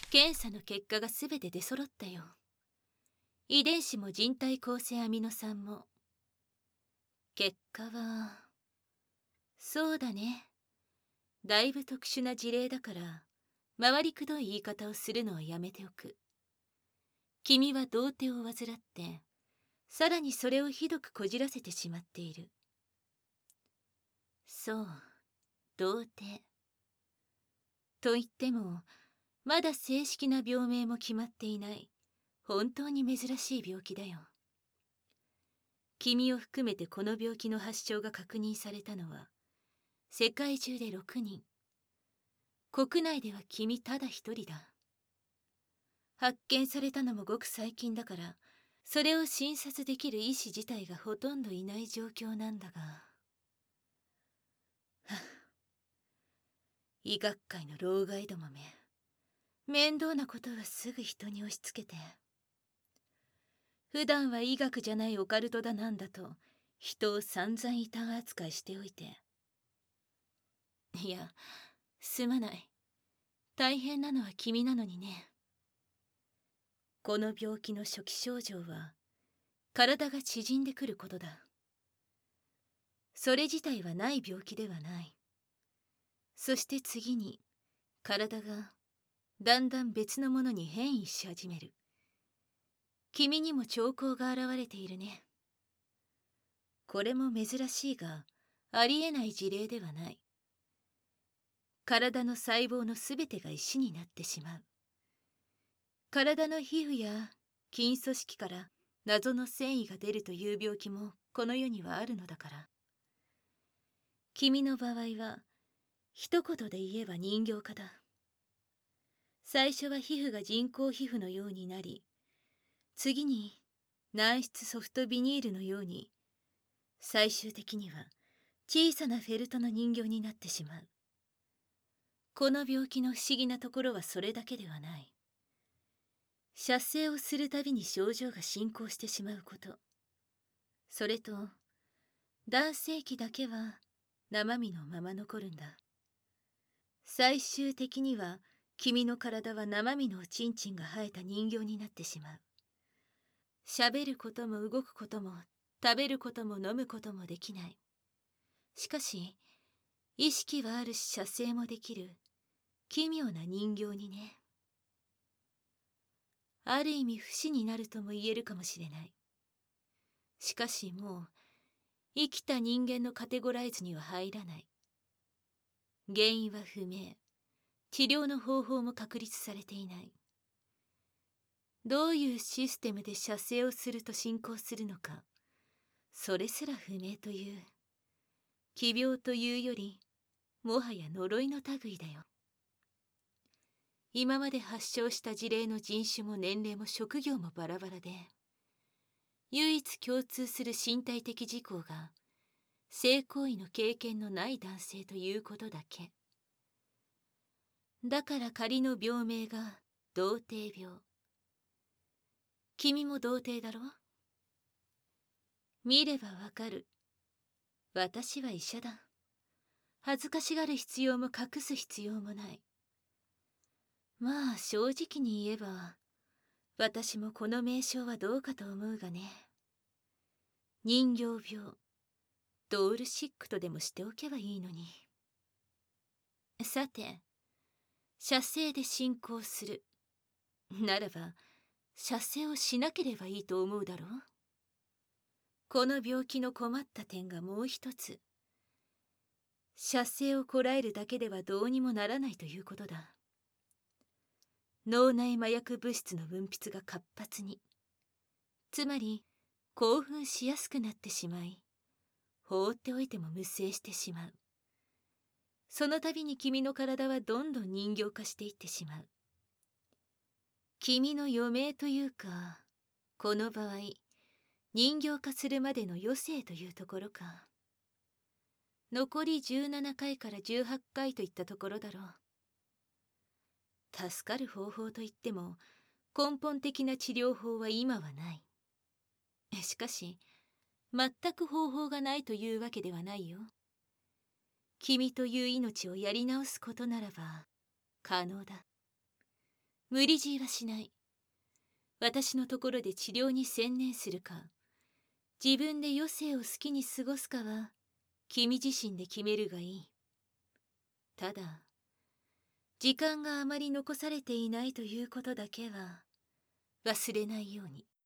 検査の結果がすべて出揃ったよ。遺伝子も人体構成アミノ酸も。結果は、そうだね。だいぶ特殊な事例だから、回りくどい言い方をするのはやめておく。君は童貞を患って、さらにそれをひどくこじらせてしまっている。そう、童貞。と言っても、まだ正式な病名も決まっていない、本当に珍しい病気だよ。君を含めてこの病気の発症が確認されたのは、世界中で6人。国内では君ただ一人だ。発見されたのもごく最近だから、それを診察できる医師自体がほとんどいない状況なんだが。はあ、医学界の老害どもめ。面倒なことはすぐ人に押し付けて。普段は医学じゃないオカルトだなんだと、人を散々異端扱いしておいて。いや、すまない。大変なのは君なのにね。この病気の初期症状は、体が縮んでくることだ。それ自体はない病気ではない。そして次に、体がだんだん別のものに変異し始める。君にも兆候が現れているね。これも珍しいが、ありえない事例ではない。体の細胞のすべてが石になってしまう。体の皮膚や筋組織から謎の繊維が出るという病気もこの世にはあるのだから。君の場合は、一言で言えば人形化だ。最初は皮膚が人工皮膚のようになり、次に軟質ソフトビニールのように、最終的には小さなフェルトの人形になってしまう。この病気の不思議なところはそれだけではない。射精をするたびに症状が進行してしまうこと。それと、男性器だけは生身のまま残るんだ。最終的には、君の体は生身のおちんちんが生えた人形になってしまう。喋ることも動くことも、食べることも飲むこともできない。しかし、意識はあるし射精もできる、奇妙な人形にね。ある意味不死になるとも言えるかもしれない。しかしもう、生きた人間のカテゴライズには入らない。原因は不明。治療の方法も確立されていない。どういうシステムで射精をすると進行するのか、それすら不明という。奇病というより、もはや呪いの類だよ。今まで発症した事例の人種も年齢も職業もバラバラで、唯一共通する身体的事項が、性行為の経験のない男性ということだけ。だから仮の病名が童貞病。君も童貞だろ？見ればわかる。私は医者だ。恥ずかしがる必要も隠す必要もない。まあ正直に言えば、私もこの名称はどうかと思うがね。人形病、ドールシックとでもしておけばいいのに。さて、射精で進行する。ならば、射精をしなければいいと思うだろう？この病気の困った点がもう一つ。射精をこらえるだけではどうにもならないということだ。脳内麻薬物質の分泌が活発に。つまり、興奮しやすくなってしまい、放っておいても無精してしまう。その度に君の体はどんどん人形化していってしまう。君の余命というか、この場合、人形化するまでの余生というところか。残り17回から18回といったところだろう。助かる方法といっても、根本的な治療法は今はない。しかし、全く方法がないというわけではないよ。君という命をやり直すことならば、可能だ。 無理強いはしない。私のところで治療に専念するか、自分で余生を好きに過ごすかは君自身で決めるがいい。ただ時間があまり残されていないということだけは忘れないように。